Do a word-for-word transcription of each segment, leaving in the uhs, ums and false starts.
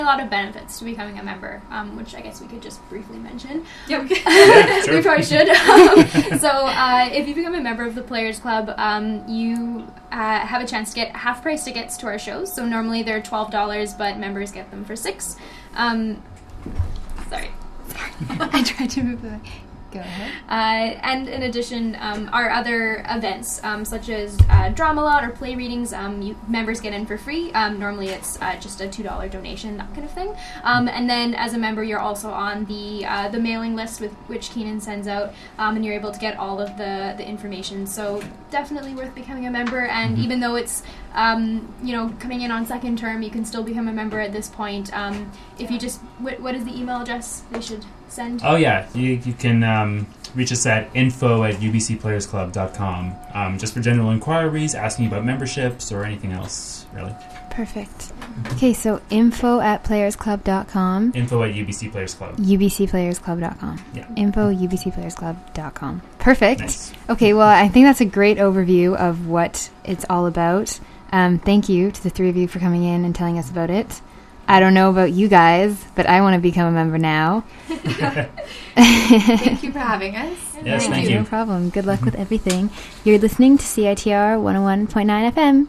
A lot of benefits to becoming a member, um, which I guess we could just briefly mention. Yep. Yeah, sure. We probably should. Um, so uh, if you become a member of the Players Club, um, you uh, have a chance to get half-price tickets to our shows. So normally they're twelve dollars, but members get them for six. Um, sorry. I tried to move away. Go ahead. Uh, and in addition, um, our other events, um, such as uh, drama lot or play readings, um, you, members get in for free. Um, normally it's uh, just a two dollars donation, that kind of thing. Um, and then as a member, you're also on the uh, the mailing list with which Keenan sends out, um, and you're able to get all of the, the information. So definitely worth becoming a member. And mm-hmm. even though it's um, you know coming in on second term, you can still become a member at this point. Um, if you just what, what is the email address they should send? Oh yeah, you you can um, reach us at info at u b c players club dot com um, just for general inquiries, asking about memberships or anything else, really. Perfect. Okay, so info at players club dot com. Info at U B C Players Club. u b c players club dot com. Yeah. Info u b c players club dot com. Perfect. Nice. Okay, well, I think that's a great overview of what it's all about. Um, thank you to the three of you for coming in and telling us about it. I don't know about you guys, but I want to become a member now. Thank you for having us. Yes, thank, thank you. you. No problem. Good luck with everything. You're listening to C I T R one oh one point nine F M.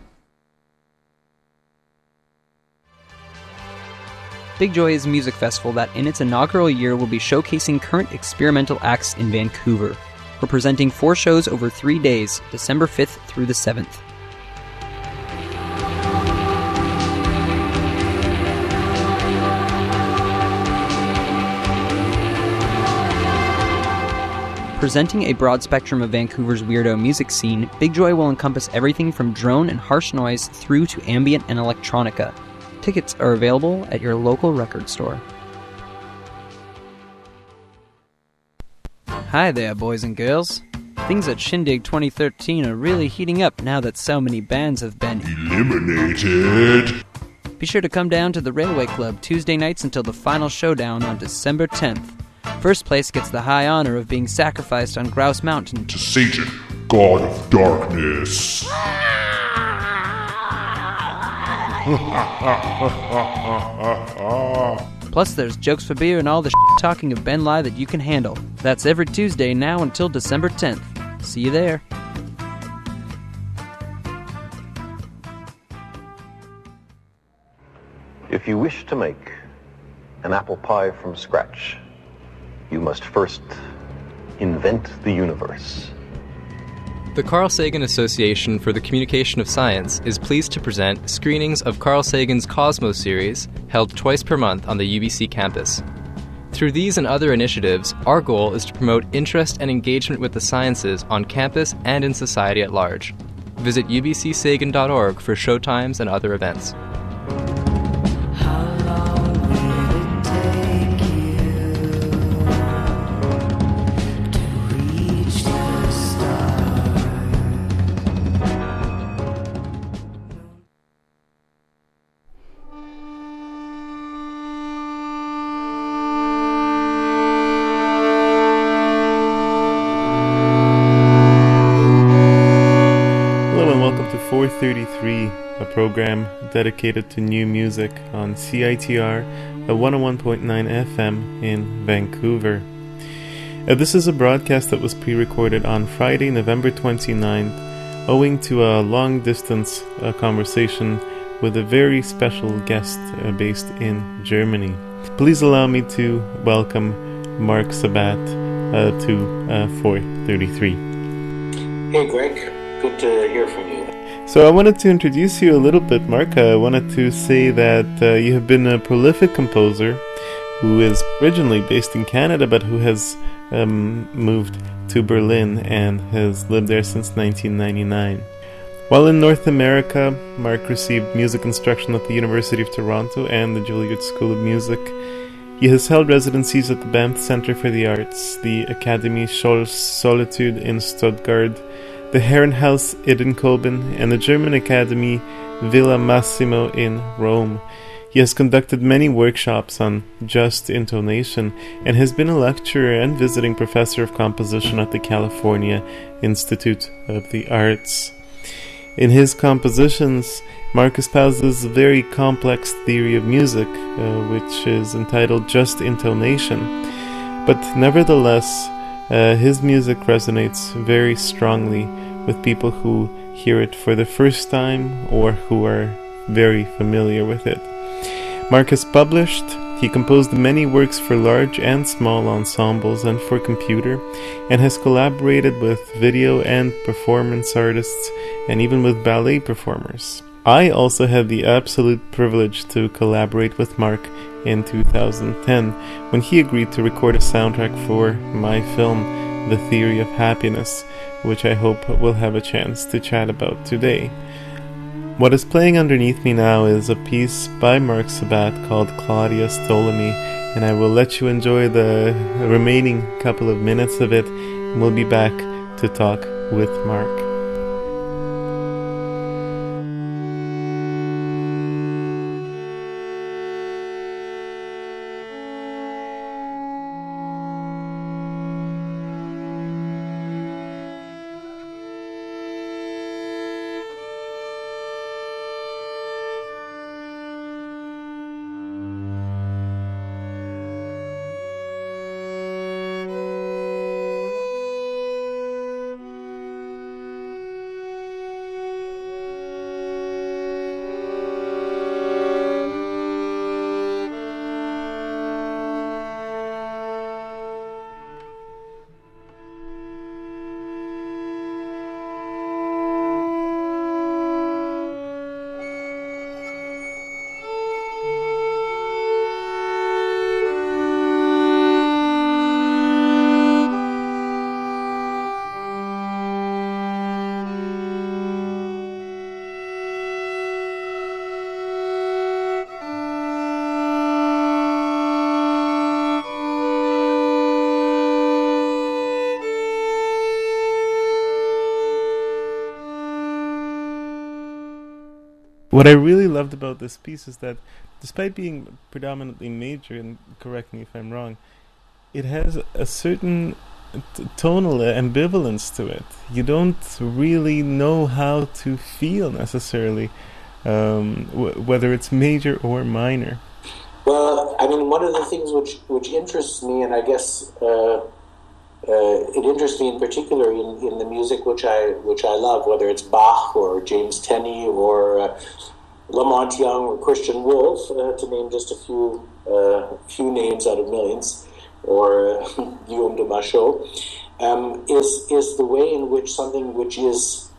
Big Joy is a music festival that in its inaugural year will be showcasing current experimental acts in Vancouver. We're presenting four shows over three days, December fifth through the seventh. Presenting a broad spectrum of Vancouver's weirdo music scene, Big Joy will encompass everything from drone and harsh noise through to ambient and electronica. Tickets are available at your local record store. Hi there, boys and girls. Things at Shindig twenty thirteen are really heating up now that so many bands have been eliminated. Be sure to come down to the Railway Club Tuesday nights until the final showdown on December tenth. First place gets the high honor of being sacrificed on Grouse Mountain to Satan, god of darkness. Plus there's jokes for beer and all the shit talking of Ben Lai that you can handle. That's every Tuesday now until December tenth. See you there. If you wish to make an apple pie from scratch, you must first invent the universe. The Carl Sagan Association for the Communication of Science is pleased to present screenings of Carl Sagan's Cosmos series, held twice per month on the U B C campus. Through these and other initiatives, our goal is to promote interest and engagement with the sciences on campus and in society at large. Visit u b c sagan dot org for showtimes and other events. four thirty-three, a program dedicated to new music on C I T R at one oh one point nine F M in Vancouver. Uh, this is a broadcast that was pre-recorded on Friday, November twenty-ninth, owing to a long-distance uh, conversation with a very special guest uh, based in Germany. Please allow me to welcome Mark Sabat uh, to uh, four thirty-three. Hey Greg, good to hear from you. So I wanted to introduce you a little bit, Mark. I wanted to say that uh, you have been a prolific composer who is originally based in Canada but who has um, moved to Berlin and has lived there since nineteen ninety-nine. While in North America, Mark received music instruction at the University of Toronto and the Juilliard School of Music. He has held residencies at the Banff Center for the Arts, the Academy Scholz Solitude in Stuttgart, the Herrenhaus Edenkoben, and the German Academy Villa Massimo in Rome. He has conducted many workshops on just intonation and has been a lecturer and visiting professor of composition at the California Institute of the Arts. In his compositions, Mark espouses a very complex theory of music, uh, which is entitled Just Intonation. But nevertheless, uh, his music resonates very strongly with people who hear it for the first time or who are very familiar with it. Mark has published, he composed many works for large and small ensembles and for computer, and has collaborated with video and performance artists, and even with ballet performers. I also had the absolute privilege to collaborate with Mark in two thousand ten, when he agreed to record a soundtrack for my film, The Theory of Happiness, which I hope we'll have a chance to chat about today. What is playing underneath me now is a piece by Mark Sabat called Claudia Ptolemy, and I will let you enjoy the remaining couple of minutes of it, and we'll be back to talk with Mark. What I really loved about this piece is that, despite being predominantly major, and correct me if I'm wrong, it has a certain t- tonal ambivalence to it. You don't really know how to feel necessarily, um, w- whether it's major or minor. Well, I mean, one of the things which, which interests me, and I guess uh, uh, it interests me in particular in, in the music which I which I love, whether it's Bach or James Tenney or uh, Lamont Young or Christian Wolff, uh, to name just a few uh, few names out of millions, or uh, Guillaume de Machaut, um, is is the way in which something which is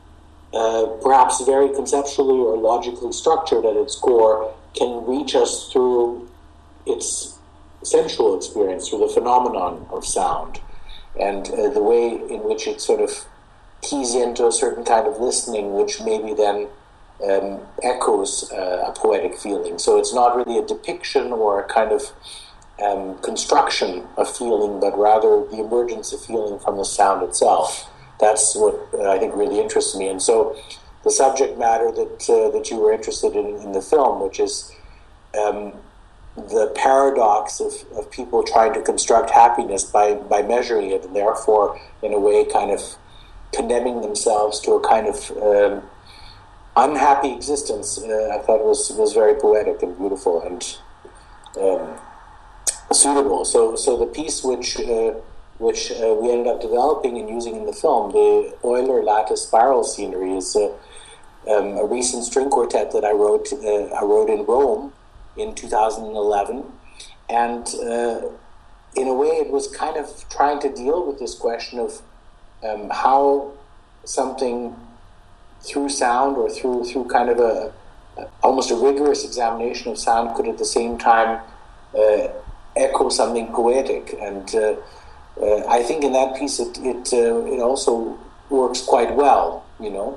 uh, perhaps very conceptually or logically structured at its core can reach us through its sensual experience, through the phenomenon of sound, and uh, the way in which it sort of keys into a certain kind of listening, which maybe then um, echoes uh, a poetic feeling. So it's not really a depiction or a kind of um, construction of feeling, but rather the emergence of feeling from the sound itself. That's what uh, I think really interests me. And so the subject matter that uh, that you were interested in in the film, which is um, the paradox of, of people trying to construct happiness by, by measuring it, and therefore, in a way, kind of condemning themselves to a kind of um, unhappy existence, uh, I thought was was very poetic and beautiful and um, suitable. So, so the piece which uh, which uh, we ended up developing and using in the film, the Euler lattice spiral scenery, is uh, um, a recent string quartet that I wrote. Uh, I wrote in Rome in two thousand eleven, and uh, in a way, it was kind of trying to deal with this question of um, how something through sound or through through kind of a, a almost a rigorous examination of sound could at the same time uh, echo something poetic. And uh, uh, I think in that piece it it uh, it also works quite well. You know,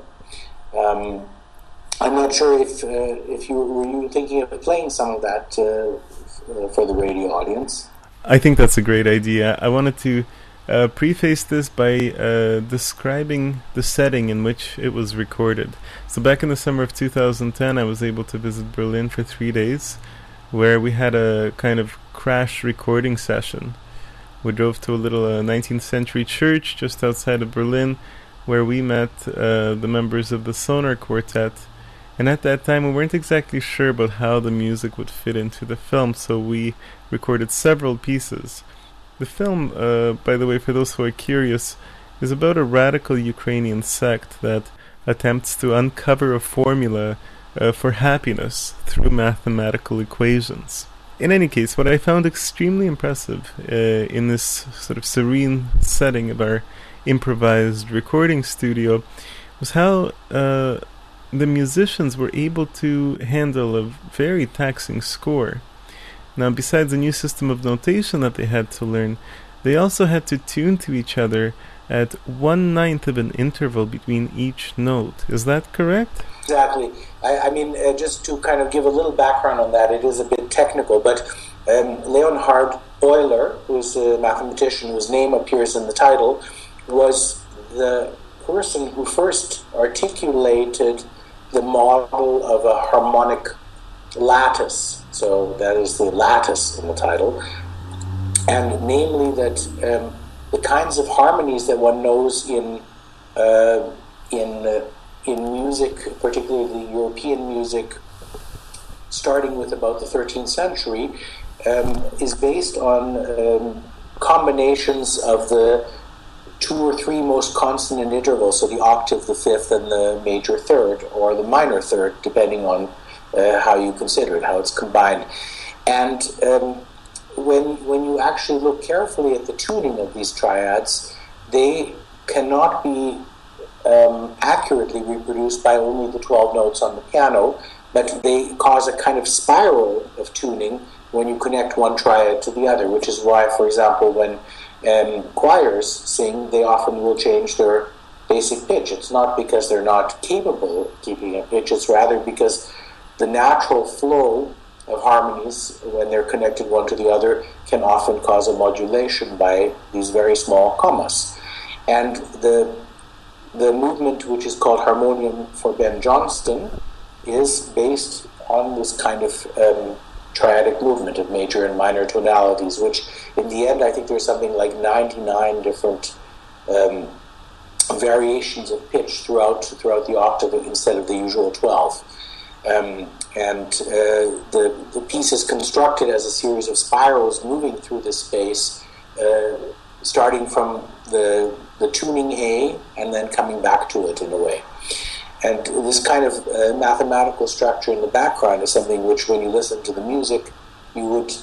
um, I'm not sure if uh, if you were you thinking of playing some of that uh, f- for the radio audience. I think that's a great idea. I wanted to Uh, preface this by uh, describing the setting in which it was recorded. So back in the summer of two thousand ten, I was able to visit Berlin for three days, where we had a kind of crash recording session. We drove to a little uh, nineteenth century church just outside of Berlin, where we met uh, the members of the Sonar Quartet. And at that time, we weren't exactly sure about how the music would fit into the film, so we recorded several pieces. The film, uh, by the way, for those who are curious, is about a radical Ukrainian sect that attempts to uncover a formula uh, for happiness through mathematical equations. In any case, what I found extremely impressive uh, in this sort of serene setting of our improvised recording studio was how uh, the musicians were able to handle a very taxing score. Now, besides the new system of notation that they had to learn, they also had to tune to each other at one-ninth of an interval between each note. Is that correct? Exactly. I, I mean, uh, just to kind of give a little background on that, it is a bit technical, but um, Leonhard Euler, who's a mathematician whose name appears in the title, was the person who first articulated the model of a harmonic lattice. So that is the lattice in the title. And namely that um, the kinds of harmonies that one knows in uh, in uh, in music, particularly European music, starting with about the thirteenth century, um, is based on um, combinations of the two or three most consonant intervals, so the octave, the fifth, and the major third, or the minor third, depending on uh, how you consider it, how it's combined. And um, when when you actually look carefully at the tuning of these triads, they cannot be um, accurately reproduced by only the twelve notes on the piano, but they cause a kind of spiral of tuning when you connect one triad to the other, which is why, for example, when um, choirs sing, they often will change their basic pitch. It's not because they're not capable of keeping a pitch, it's rather because the natural flow of harmonies, when they're connected one to the other, can often cause a modulation by these very small commas. And the the movement, which is called Harmonium for Ben Johnston, is based on this kind of um, triadic movement of major and minor tonalities, which in the end I think there's something like ninety-nine different um, variations of pitch throughout throughout the octave instead of the usual twelve. Um, and uh, the, the piece is constructed as a series of spirals moving through this space, uh, starting from the, the tuning A and then coming back to it in a way. And this kind of uh, mathematical structure in the background is something which, when you listen to the music, you would,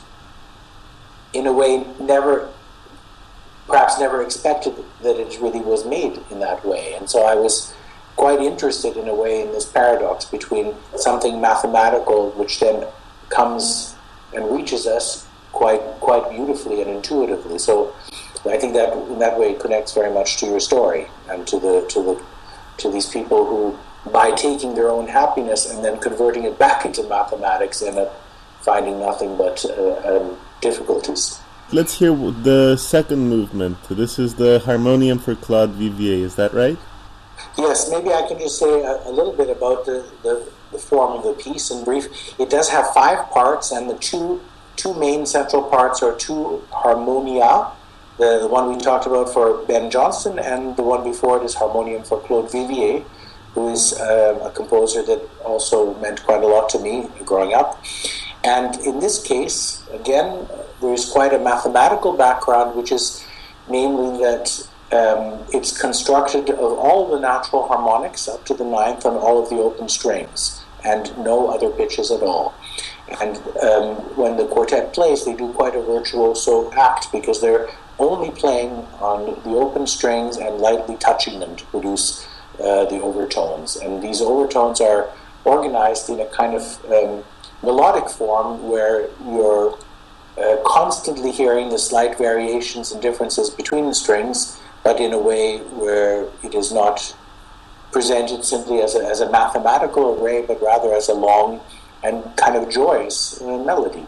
in a way, never, perhaps never expected that it really was made in that way. And so I was quite interested in a way in this paradox between something mathematical which then comes and reaches us quite quite beautifully and intuitively. So I think that in that way it connects very much to your story and to the to the to these people who, by taking their own happiness and then converting it back into mathematics, end up finding nothing but uh, um, difficulties. Let's hear the second movement. This is the Harmonium for Claude Vivier, is that right? Yes, maybe I can just say a, a little bit about the, the, the form of the piece in brief. It does have five parts, and the two two main central parts are two harmonia, the, the one we talked about for Ben Johnston, and the one before it is Harmonium for Claude Vivier, who is uh, a composer that also meant quite a lot to me growing up. And in this case, again, there's quite a mathematical background, which is namely that Um, it's constructed of all the natural harmonics up to the ninth on all of the open strings and no other pitches at all. And um, when the quartet plays, they do quite a virtuoso act because they're only playing on the open strings and lightly touching them to produce uh, the overtones. And these overtones are organized in a kind of um, melodic form where you're uh, constantly hearing the slight variations and differences between the strings, but in a way where it is not presented simply as a, as a mathematical array, but rather as a long and kind of joyous uh, melody.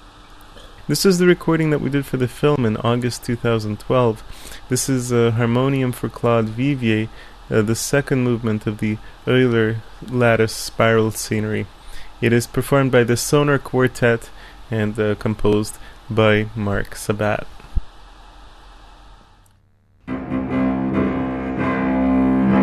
This is the recording that we did for the film in August two thousand twelve. This is a Harmonium for Claude Vivier, uh, the second movement of the Euler lattice spiral scenery. It is performed by the Sonar Quartet and uh, composed by Marc Sabat.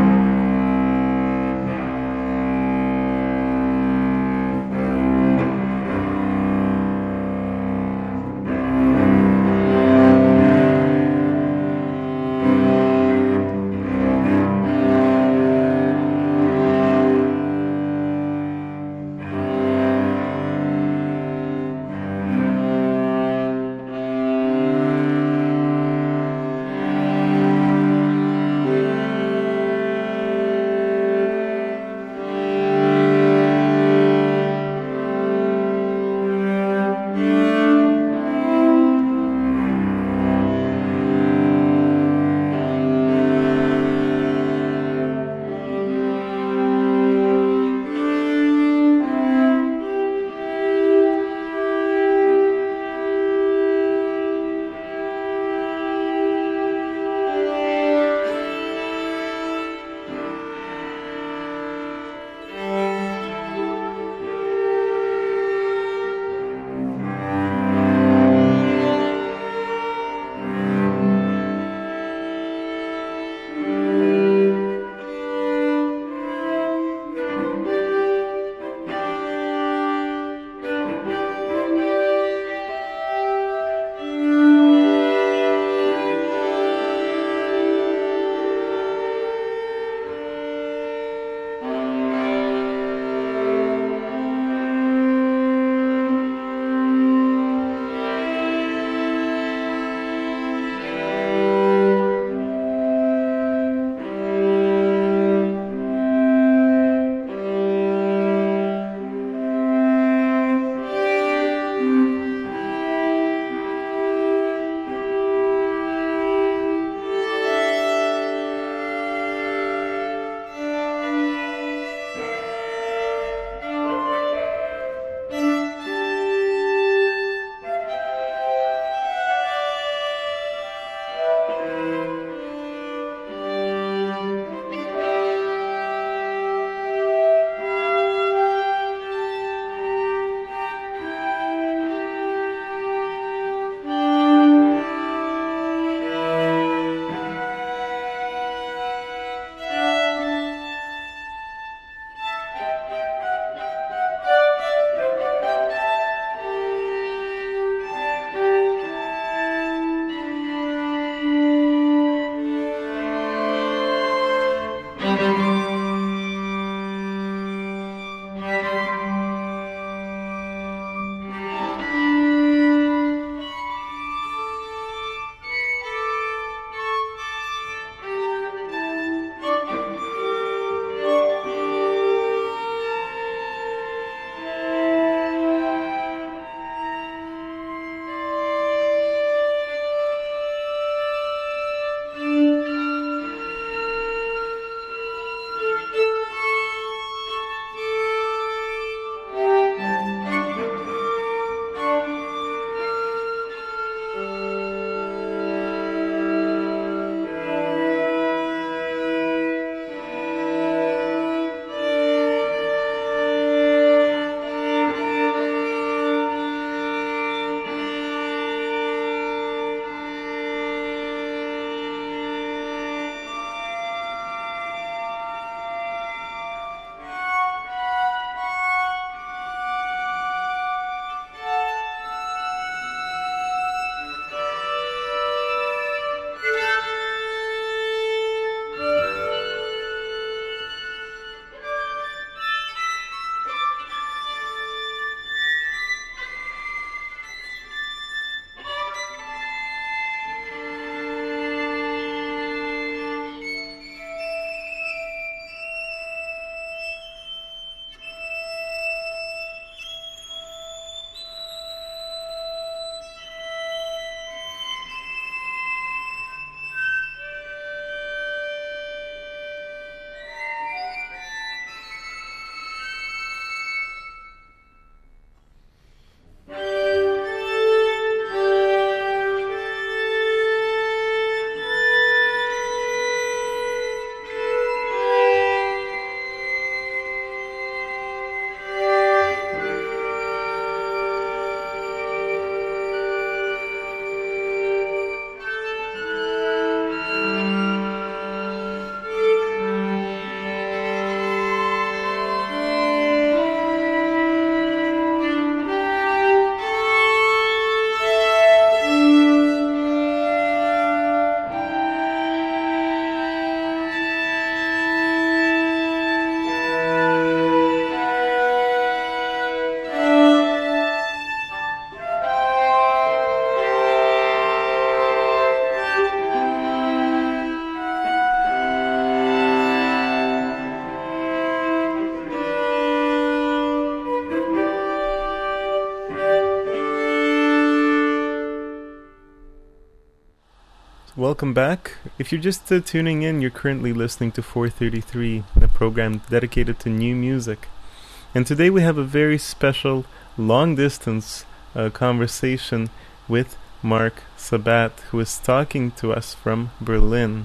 welcome back. If you're just uh, tuning in, you're currently listening to four thirty-three, a program dedicated to new music. And today we have a very special long-distance uh, conversation with Mark Sabat, who is talking to us from Berlin.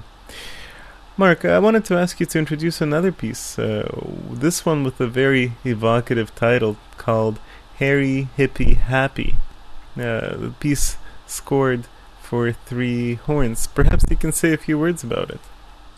Mark, I wanted to ask you to introduce another piece, uh, this one with a very evocative title called Harry Hippie Happy. Uh, the piece scored for three horns. Perhaps you can say a few words about it.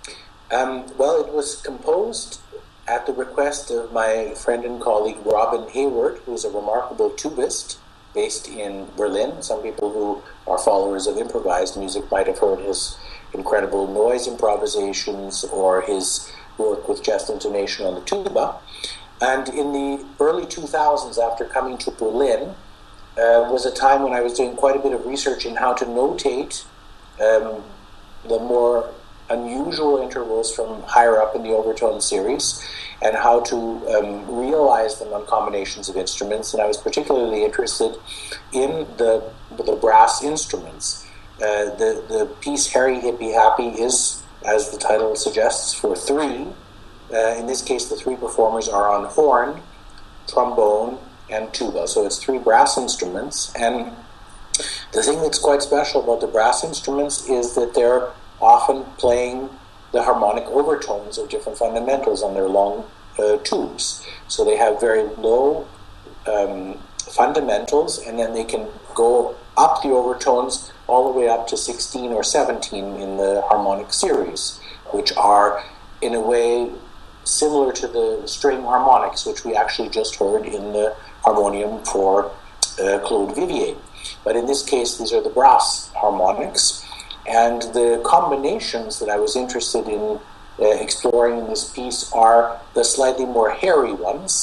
Um, well, it was composed at the request of my friend and colleague Robin Hayward, who is a remarkable tubist based in Berlin. Some people who are followers of improvised music might have heard his incredible noise improvisations or his work with just intonation on the tuba. And in the early two thousands, after coming to Berlin, uh, was a time when I was doing quite a bit of research in how to notate um, the more unusual intervals from higher up in the overtone series and how to um, realize them on combinations of instruments. And I was particularly interested in the, the brass instruments. Uh, the, the piece Harry Hippie Happy is, as the title suggests, for three. Uh, in this case, the three performers are on horn, trombone, and tuba. So it's three brass instruments. And the thing that's quite special about the brass instruments is that they're often playing the harmonic overtones of different fundamentals on their long uh, tubes. So they have very low um, fundamentals, and then they can go up the overtones all the way up to sixteen or seventeen in the harmonic series, which are, in a way, similar to the string harmonics, which we actually just heard in the harmonium for uh, Claude Vivier. But in this case, these are the brass harmonics, and the combinations that I was interested in uh, exploring in this piece are the slightly more hairy ones,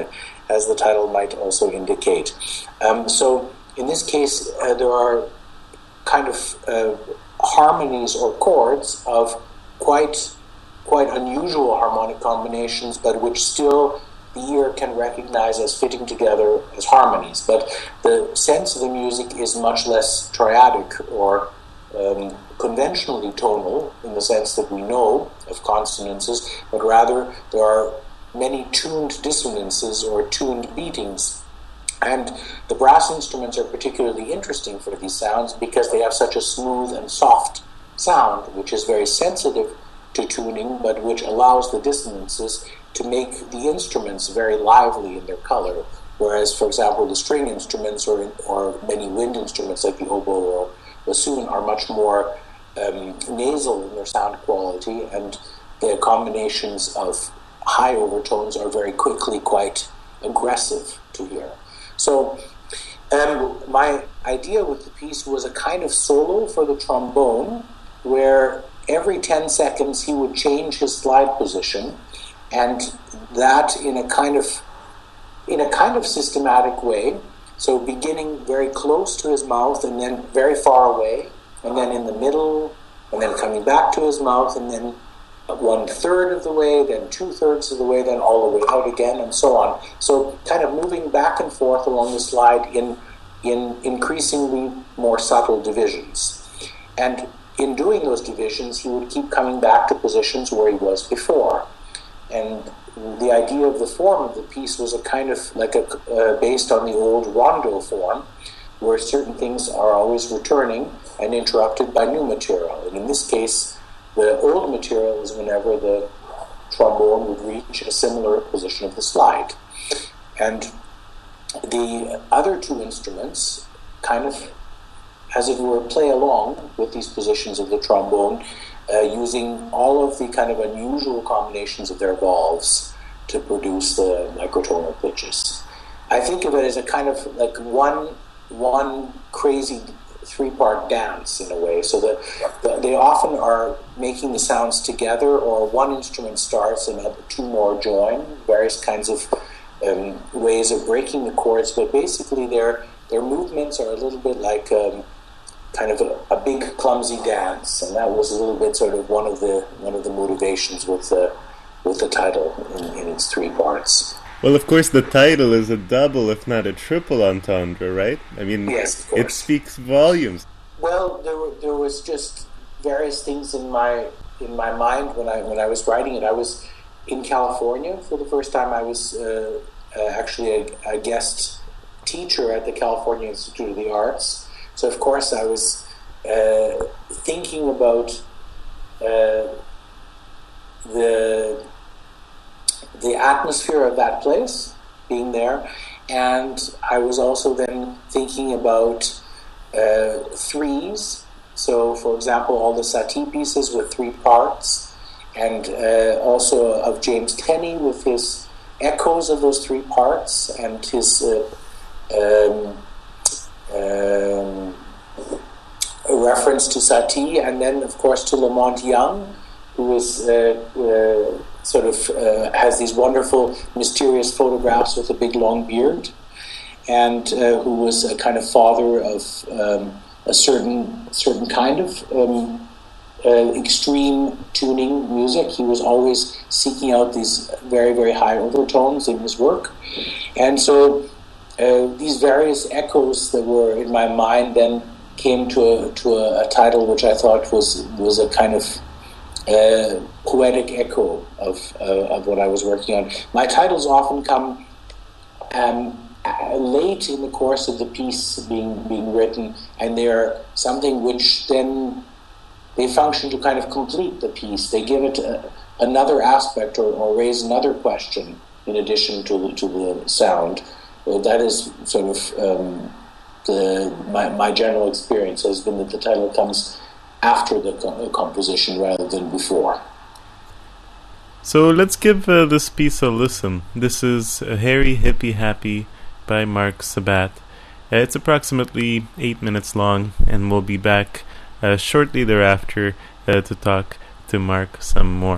as the title might also indicate. Um, so in this case, uh, there are kind of uh, harmonies or chords of quite quite unusual harmonic combinations, but which still the ear can recognize as fitting together as harmonies. But the sense of the music is much less triadic or um, conventionally tonal in the sense that we know of consonances, but rather there are many tuned dissonances or tuned beatings. And the brass instruments are particularly interesting for these sounds because they have such a smooth and soft sound, which is very sensitive to tuning, but which allows the dissonances to make the instruments very lively in their color. Whereas, for example, the string instruments or or many wind instruments like the oboe or bassoon are much more um, nasal in their sound quality, and the combinations of high overtones are very quickly quite aggressive to hear. So um, my idea with the piece was a kind of solo for the trombone, where every ten seconds he would change his slide position, and that in a kind of in a kind of systematic way. So beginning very close to his mouth and then very far away, and then in the middle, and then coming back to his mouth, and then one third of the way, then two thirds of the way, then all the way out again, and so on. So kind of moving back and forth along the slide in in increasingly more subtle divisions. And in doing those divisions, he would keep coming back to positions where he was before. And the idea of the form of the piece was a kind of like a uh, based on the old rondo form, where certain things are always returning and interrupted by new material. And in this case, the old material is whenever the trombone would reach a similar position of the slide. And the other two instruments kind of, as it were, play along with these positions of the trombone, uh, using all of the kind of unusual combinations of their valves to produce the microtonal pitches. I think of it as a kind of like one one crazy three-part dance in a way, so that the, they often are making the sounds together, or one instrument starts and two more join, various kinds of um, ways of breaking the chords, but basically their their movements are a little bit like um, kind of a, a big clumsy dance, and that was a little bit sort of one of the one of the motivations with the with the title in, in its three parts. Well, of course, the title is a double, if not a triple entendre, right? I mean, yes, it speaks volumes. Well, there were, there was just various things in my in my mind when I when I was writing it. I was in California for the first time. I was uh, uh, actually a, a guest teacher at the California Institute of the Arts. So of course I was uh, thinking about uh, the the atmosphere of that place, being there, and I was also then thinking about uh, threes. So, for example, all the Satie pieces with three parts, and uh, also of James Tenney with his echoes of those three parts and his uh, um, um, a reference to Satie, and then, of course, to Lamont Young, who is uh, uh, sort of uh, has these wonderful, mysterious photographs with a big long beard, and uh, who was a kind of father of um, a certain certain kind of um, uh, extreme tuning music. He was always seeking out these very, very high overtones in his work, and so uh, these various echoes that were in my mind then came to a to a, a title which I thought was was a kind of Uh, poetic echo of uh, of what I was working on. My titles often come um, late in the course of the piece being being written, and they're something which then they function to kind of complete the piece. They give it a, another aspect or, or raise another question in addition to the, to the sound. Well, that is sort of um, the my my general experience has been that the title comes after the co- composition rather than before. So let's give uh, this piece a listen. This is uh, Harry Hippie Happy by Mark Sabat. Uh, it's approximately eight minutes long, and we'll be back uh, shortly thereafter uh, to talk to Mark some more.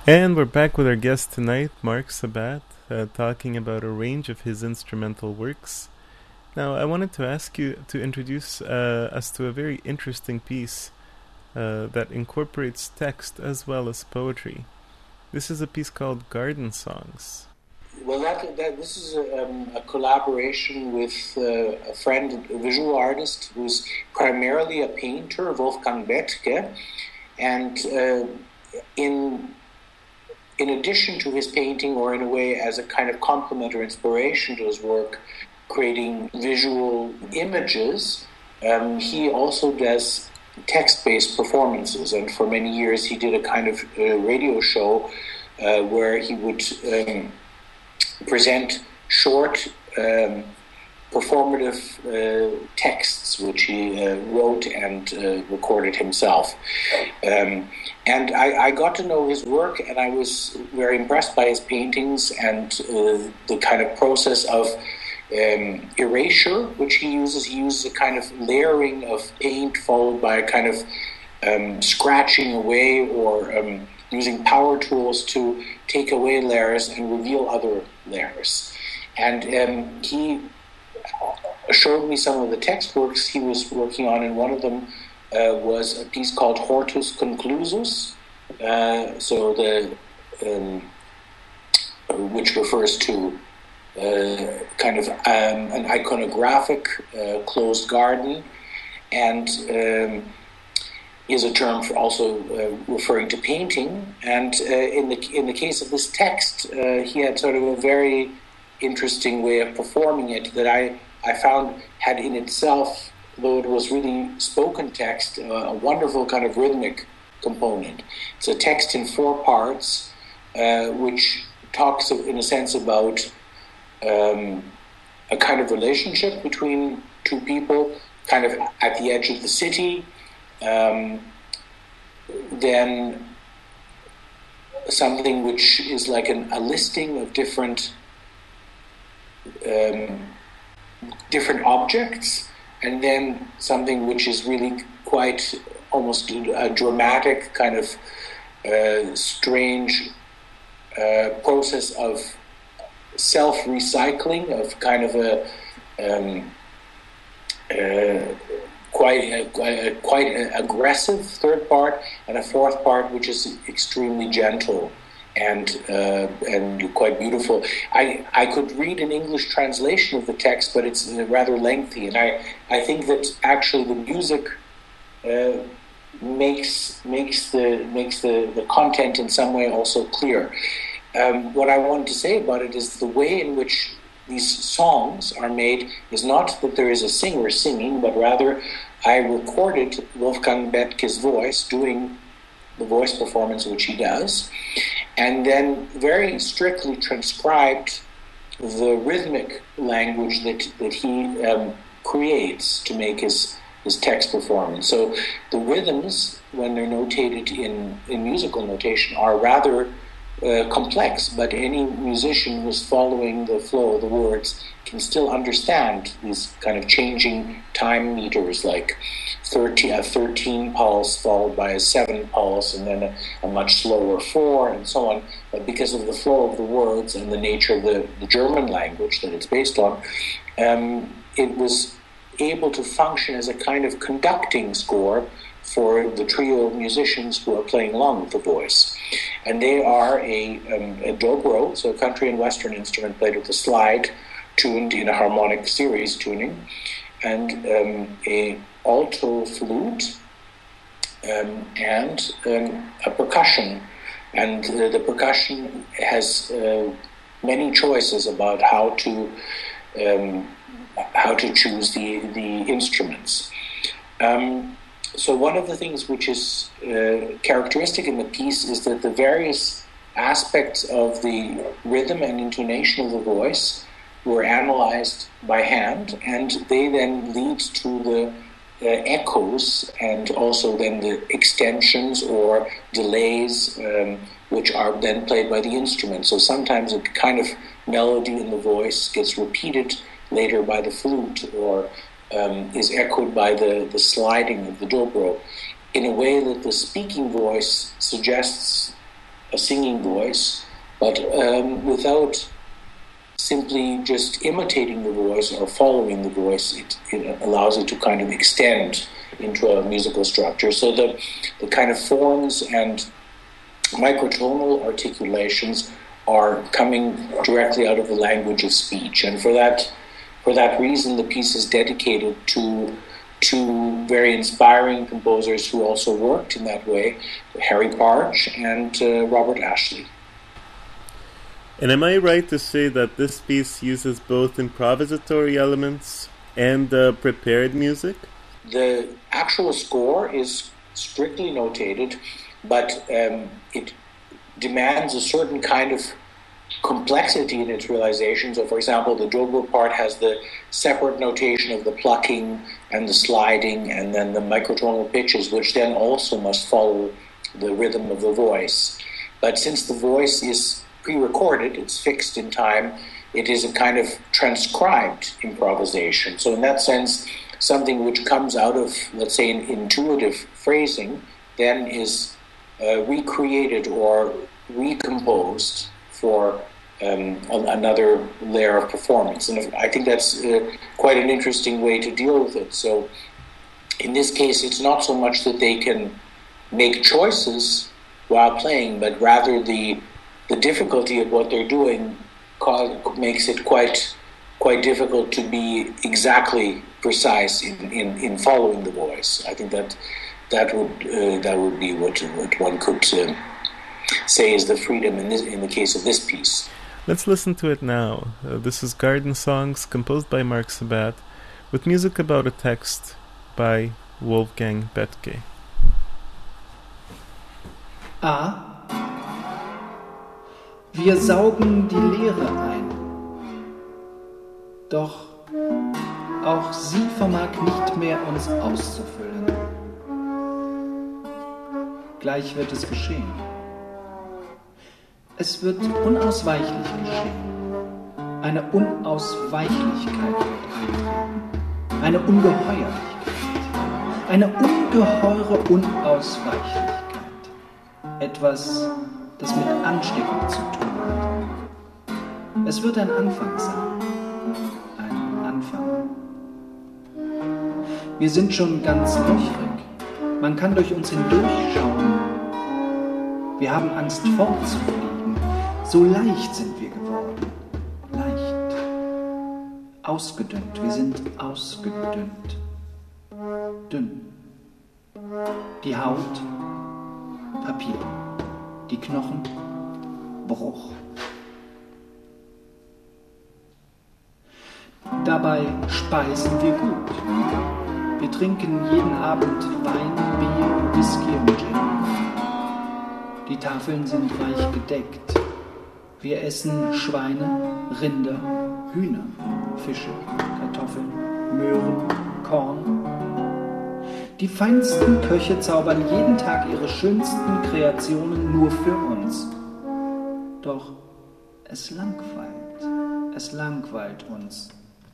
And we're back with our guest tonight, Mark Sabat, uh, talking about a range of his instrumental works. Now, I wanted to ask you to introduce uh, us to a very interesting piece uh, that incorporates text as well as poetry. This is a piece called Garden Songs. Well, that, that this is a, um, a collaboration with uh, a friend, a visual artist, who's primarily a painter, Wolfgang Bethke, and uh, in in addition to his painting, or in a way as a kind of complement or inspiration to his work, creating visual images, um, he also does text-based performances. And for many years, he did a kind of uh, radio show uh, where he would um, present short um, performative uh, texts which he uh, wrote and uh, recorded himself. Um, and I, I got to know his work, and I was very impressed by his paintings and uh, the kind of process of um, erasure which he uses. He uses a kind of layering of paint followed by a kind of um, scratching away or um, using power tools to take away layers and reveal other layers. And um, he showed me some of the text works he was working on, and one of them uh, was a piece called Hortus Conclusus, uh, so the um, which refers to uh, kind of um, an iconographic uh, closed garden, and um, is a term for also uh, referring to painting. And uh, in the in the case of this text, uh, he had sort of a very interesting way of performing it that I, I found had in itself, though it was really spoken text, uh, a wonderful kind of rhythmic component. It's a text in four parts, uh, which talks of, in a sense about um, a kind of relationship between two people, kind of at the edge of the city. Um, then something which is like an, a listing of different um, different objects, and then something which is really quite almost a dramatic kind of uh, strange uh, process of self-recycling, of kind of a um, uh, quite a, a, quite an aggressive third part, and a fourth part which is extremely gentle and uh, and quite beautiful. I I could read an English translation of the text, but it's rather lengthy, and I, I think that actually the music uh, makes makes the makes the, the content in some way also clear. Um, what I wanted to say about it is the way in which these songs are made is not that there is a singer singing, but rather I recorded Wolfgang Bethke's voice doing the voice performance which he does, and then very strictly transcribed the rhythmic language that, that he um, creates to make his, his text performance. So the rhythms, when they're notated in, in musical notation, are rather Uh, complex, but any musician who's following the flow of the words can still understand these kind of changing time meters, like thirteen, a thirteen pulse followed by a seven pulse, and then a, a much slower four, and so on. But because of the flow of the words and the nature of the, the German language that it's based on, um, it was able to function as a kind of conducting score for the trio of musicians who are playing along with the voice. And they are a, um, a dobro, so a country and western instrument played with a slide, tuned in a harmonic series tuning, and um, a alto flute, um, and um, a percussion. And uh, the percussion has uh, many choices about how to um, how to choose the, the instruments. Um, So one of the things which is uh, characteristic in the piece is that the various aspects of the rhythm and intonation of the voice were analyzed by hand, and they then lead to the uh, echoes and also then the extensions or delays, um, which are then played by the instrument. So sometimes a kind of melody in the voice gets repeated later by the flute, or Um, is echoed by the, the sliding of the dobro, in a way that the speaking voice suggests a singing voice, but um, without simply just imitating the voice or following the voice, it, it allows it to kind of extend into a musical structure. So the, the kind of forms and microtonal articulations are coming directly out of the language of speech. And for that, for that reason, the piece is dedicated to two very inspiring composers who also worked in that way, Harry Parch and uh, Robert Ashley. And am I right to say that this piece uses both improvisatory elements and uh, prepared music? The actual score is strictly notated, but um, it demands a certain kind of complexity in its realization. So, for example, the dobro part has the separate notation of the plucking and the sliding and then the microtonal pitches, which then also must follow the rhythm of the voice. But since the voice is pre-recorded, it's fixed in time, it is a kind of transcribed improvisation. So in that sense, something which comes out of, let's say, an intuitive phrasing, then is uh, recreated or recomposed for um, a, another layer of performance. And I think that's uh, quite an interesting way to deal with it. So in this case, it's not so much that they can make choices while playing, but rather the the difficulty of what they're doing cause, makes it quite quite difficult to be exactly precise in, in, in following the voice. I think that that would uh, that would be what, what one could uh, say is the freedom in this, in the case of this piece. Let's listen to it now. Uh, this is Garden Songs, composed by Mark Sabat, with music about a text by Wolfgang Bethge. A. Wir saugen die Leere ein. Doch auch sie vermag nicht mehr uns auszufüllen. Gleich wird es geschehen. Es wird unausweichlich geschehen. Eine Unausweichlichkeit wird eintreten. Eine Ungeheuerlichkeit. Eine ungeheure Unausweichlichkeit. Etwas, das mit Ansteckung zu tun hat. Es wird ein Anfang sein. Ein Anfang. Wir sind schon ganz löchrig. Man kann durch uns hindurchschauen. Wir haben Angst fortzufliegen. So leicht sind wir geworden. Leicht. Ausgedünnt. Wir sind ausgedünnt. Dünn. Die Haut, Papier. Die Knochen, Bruch. Dabei speisen wir gut. Wir trinken jeden Abend Wein, Bier, Whisky und Gin. Die Tafeln sind reich gedeckt. Wir essen Schweine, Rinder, Hühner, Fische, Kartoffeln, Möhren, Korn. Die feinsten Köche zaubern jeden Tag ihre schönsten Kreationen nur für uns. Doch es langweilt, es langweilt uns.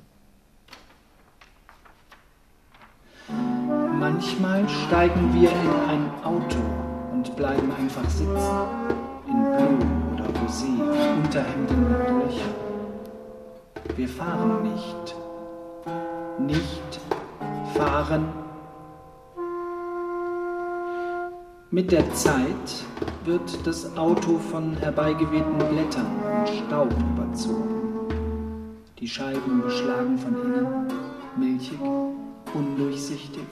Manchmal steigen wir in ein Auto und bleiben einfach sitzen. In Blumen oder Rosé, Unterhemden und Löcher. Wir fahren nicht. Nicht fahren. Mit der Zeit wird das Auto von herbeigewehten Blättern und Staub überzogen. Die Scheiben beschlagen von innen, milchig, undurchsichtig.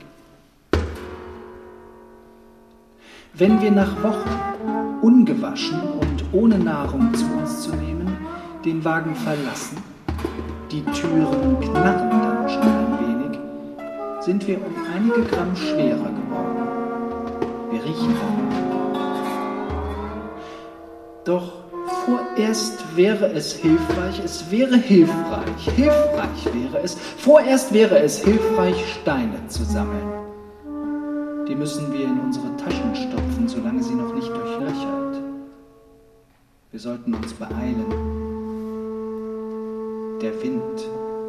Wenn wir nach Wochen, ungewaschen und ohne Nahrung zu uns zu nehmen, den Wagen verlassen, die Türen knarren dann schon ein wenig, sind wir um einige Gramm schwerer geworden. Wir riechen dann. Doch vorerst wäre es hilfreich, es wäre hilfreich, hilfreich wäre es, vorerst wäre es hilfreich, Steine zu sammeln. Die müssen wir in unsere Taschen stopfen, solange sie noch nicht durchlöchert. Wir sollten uns beeilen. Der Wind.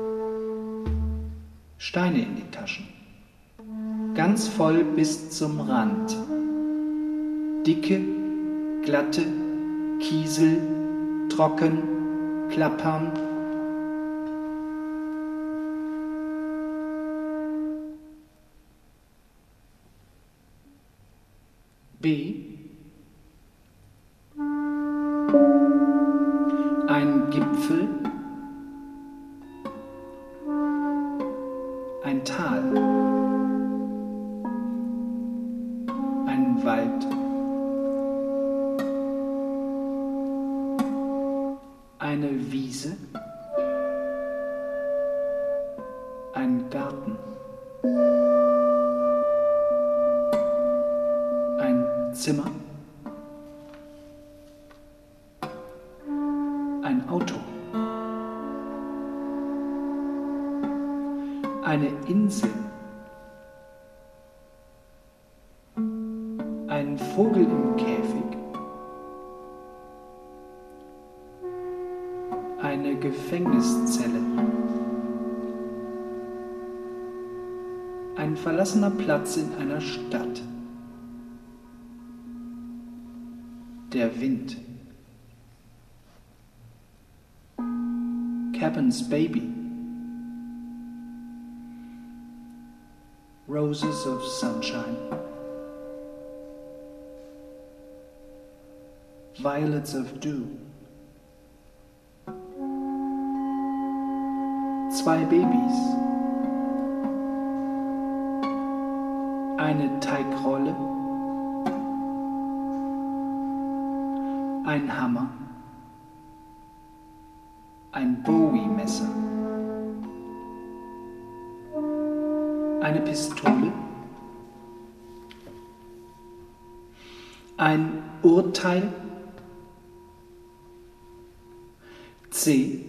Steine in die Taschen. Ganz voll bis zum Rand. Dicke, Glatte, Kiesel, trocken, klappern. B. Ein Gipfel, ein Tal, ein Wald, eine Wiese, ein Garten, ein Zimmer, ein Auto, eine Insel, ein Vogel im Käfig, eine Gefängniszelle, ein verlassener Platz in einer Stadt, der Wind, Captain's Baby, Roses of Sunshine, Violets of Dew, zwei Babys, eine Teigrolle, ein Hammer, ein Bowie-Messer, eine Pistole, ein Urteil, C.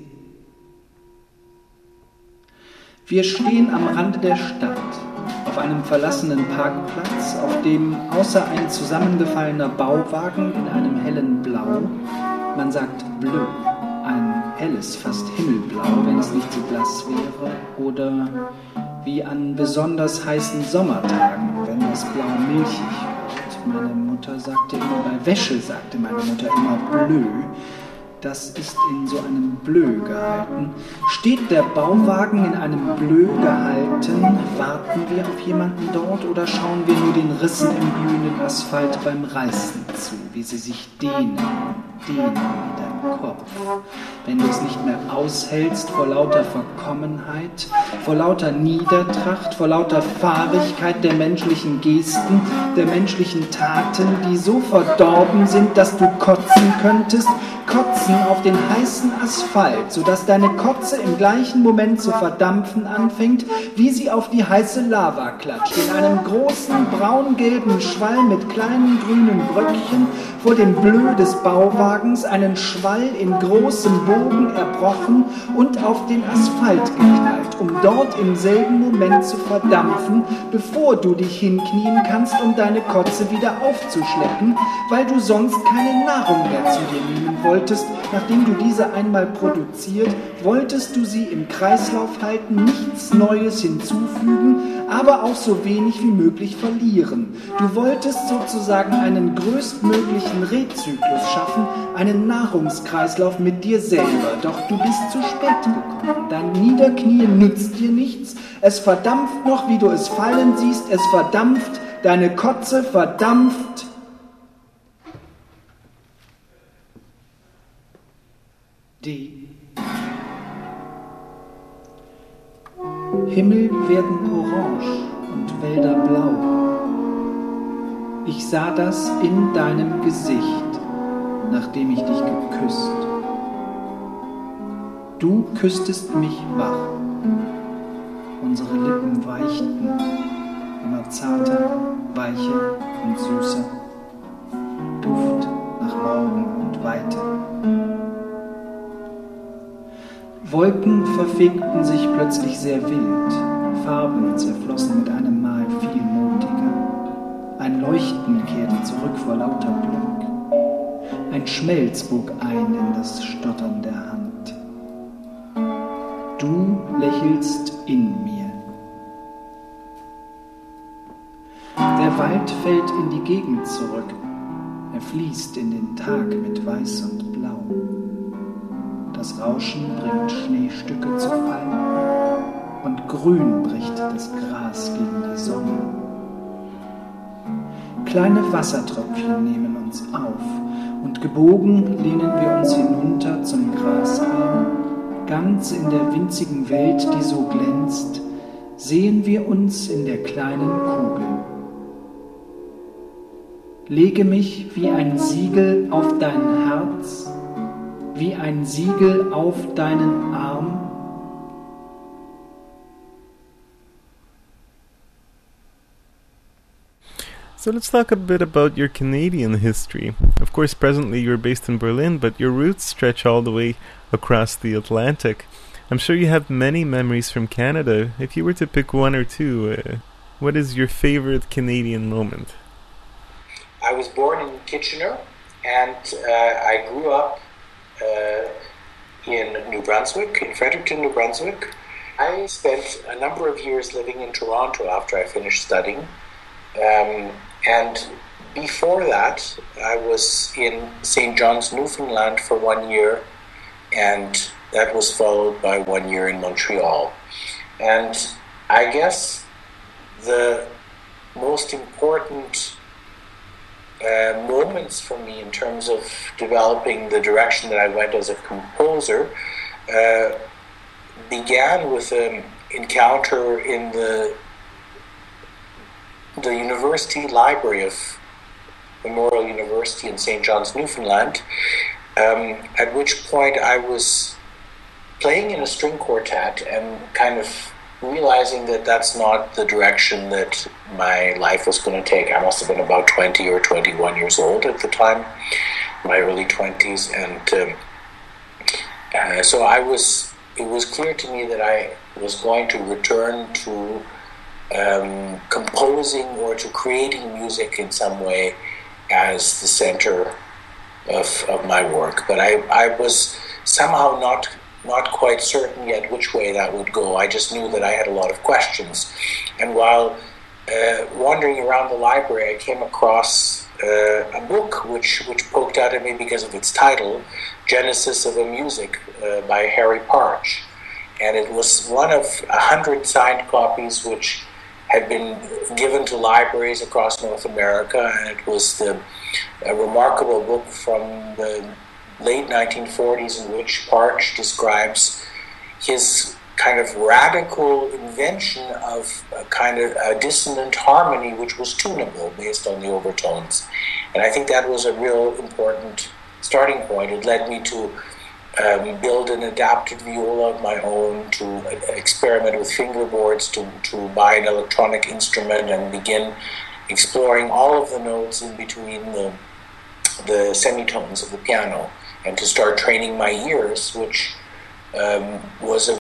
Wir stehen am Rande der Stadt, auf einem verlassenen Parkplatz, auf dem außer ein zusammengefallener Bauwagen in einem hellen Blau, man sagt bleu, ein helles, fast himmelblau, wenn es nicht so blass wäre, oder wie an besonders heißen Sommertagen, wenn das Blau milchig wird. Meine Mutter sagte immer, bei Wäsche sagte meine Mutter immer bleu. Das ist in so einem Bleu gehalten. Steht der Bauwagen in einem Bleu gehalten, warten wir auf jemanden dort oder schauen wir nur den Rissen im glühenden Asphalt beim Reißen zu, wie sie sich dehnen, dehnen in deinem Kopf. Wenn du es nicht mehr aushältst vor lauter Verkommenheit, vor lauter Niedertracht, vor lauter Fahrigkeit der menschlichen Gesten, der menschlichen Taten, die so verdorben sind, dass du kotzen könntest, kotzen auf den heißen Asphalt, sodass deine Kotze im gleichen Moment zu verdampfen anfängt, wie sie auf die heiße Lava klatscht, in einem großen braun-gelben Schwall mit kleinen grünen Bröckchen vor dem Bleu des Bauwagens, einen Schwall in großem Bogen erbrochen und auf den Asphalt geknallt, um dort im selben Moment zu verdampfen, bevor du dich hinknien kannst, um deine Kotze wieder aufzuschleppen, weil du sonst keine Nahrung mehr zu dir nehmen wolltest, nachdem du diese einmal produziert, wolltest du sie im Kreislauf halten, nichts Neues hinzufügen, aber auch so wenig wie möglich verlieren. Du wolltest sozusagen einen größtmöglichen Rezyklus schaffen, einen Nahrungskreislauf mit dir selber, doch du bist zu spät gekommen. Dein Niederknien nützt dir nichts, es verdampft noch, wie du es fallen siehst, es verdampft, deine Kotze verdampft. D. Himmel werden orange und Wälder blau. Ich sah das in deinem Gesicht, nachdem ich dich geküsst. Du küsstest mich wach. Unsere Lippen weichten, immer zarter, weicher und süßer. Duft nach Morgen und Weite. Wolken verfegten sich plötzlich sehr wild, Farben zerflossen mit einem Mal viel mutiger. Ein Leuchten kehrte zurück vor lauter Glück. Ein Schmelz bog ein in das Stottern der Hand. Du lächelst in mir. Der Wald fällt in die Gegend zurück. Er Er fließt in den Tag mit Weiß und Blau. Das Rauschen bringt Schneestücke zu Fall und grün bricht das Gras gegen die Sonne. Kleine Wassertröpfchen nehmen uns auf und gebogen lehnen wir uns hinunter zum Grashalm. Ganz in der winzigen Welt, die so glänzt, sehen wir uns in der kleinen Kugel. Lege mich wie ein Siegel auf dein Herz, wie ein Siegel auf deinen Arm. So let's talk a bit about your Canadian history. Of course, presently you're based in Berlin, but your roots stretch all the way across the Atlantic. I'm sure you have many memories from Canada. If you were to pick one or two, uh, what is your favorite Canadian moment? I was born in Kitchener, and uh, I grew up uh, in New Brunswick, in Fredericton, New Brunswick. I spent a number of years living in Toronto after I finished studying. Um, and before that, I was in Saint John's, Newfoundland for one year, and that was followed by one year in Montreal. And I guess the most important uh, moments for me in terms of developing the direction that I went as a composer uh, began with an encounter in the the University Library of Memorial University in Saint John's, Newfoundland, um, at which point I was playing in a string quartet and kind of realizing that that's not the direction that my life was going to take. I must have been about twenty or twenty-one years old at the time, my early twenties, and um, uh, so I was. It was clear to me that I was going to return to Um, composing or to creating music in some way as the center of, of my work. But I, I was somehow not not quite certain yet which way that would go. I just knew that I had a lot of questions. And while uh, wandering around the library, I came across uh, a book which, which poked out at me because of its title, Genesis of a Music uh, by Harry Parch. And it was one of a hundred signed copies which had been given to libraries across North America, and it was the, a remarkable book from the late nineteen forties in which Parch describes his kind of radical invention of a kind of a dissonant harmony which was tunable based on the overtones. And I think that was a real important starting point. It led me to Um, build an adapted viola of my own, to uh, experiment with fingerboards, to, to buy an electronic instrument and begin exploring all of the notes in between the, the semitones of the piano, and to start training my ears, which um, was a